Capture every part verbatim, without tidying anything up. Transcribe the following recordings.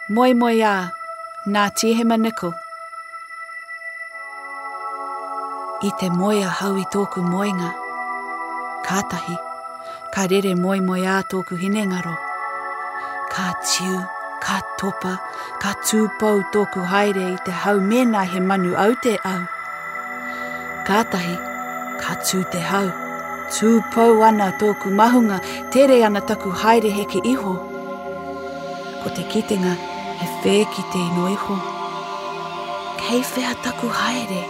Moi moi a, nā tihe maniko. I te moia hau i tōku moinga. Kātahi, ka rere moi moi a tōku hinengaro. Ka tiu, ka topa, ka tūpau tōku haere i te hau mena he manu au te au. Kātahi, ka tū te hau, tūpau ana tōku mahunga, tere ana taku haere heke iho. Ko te kitenga, he whē ki te ino iho. Kei whea taku haere.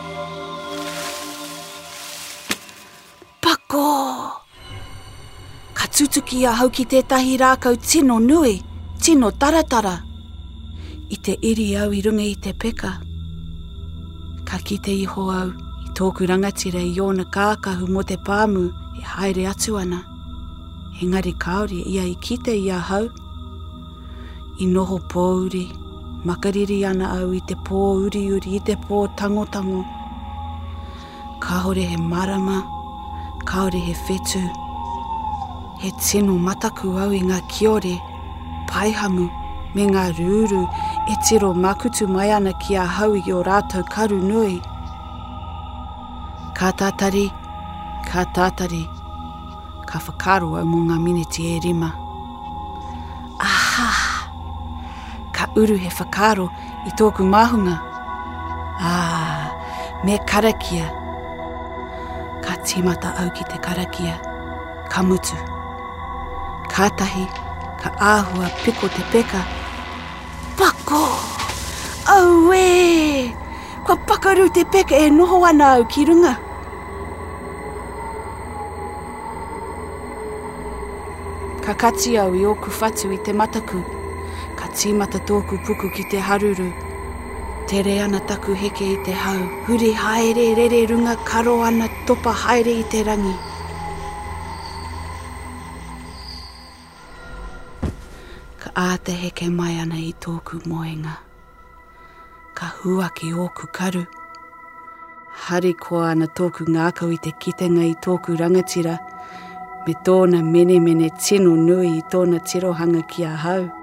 Pako! Ka tutuki a hau ki tētahi rākau tino nui, tino taratara. I te iri au i runga i te peka. Ka kite iho au, i tōku rangatira i ona kākahu mo te pāmu, e haere atu ana. Engari kaore ia i kite ia hau. I noho pōuri, makariri ana au i te pō uri uri, i te pō tango tango. Kāore he marama, kāore he whetu. He tino mataku au i ngā kiore, paihamu, me ngā rūru, e tiro makutu mai ana ki a hau i o rātou karu nui. Ka tātari, ka tātari, ka whakaro au mō ngā miniti e rima. Aha! Ka uru he whakaro i tōku mahunga. Ah, me karakia. Ka tīmata au ki te karakia, ka mutu. Kātahi, ka āhua piko te peka. Pako! Au e! Kua pakaru te peka e noho ana au ki runga. Ka kati au i oku whatu i te mataku. Ka tīmata tōku puku ki te haruru. Tere ana taku heke i te hau. Huri haere rere runga karo ana topa haere i te rangi. Ka āte heke mai ana i tōku moenga. Ka huaki oku karu. Hari koa ana tōku ngākau i te kitenga i tōku rangatira. Me tōna mene mene tino nui i tōna tirohanga ki a hau.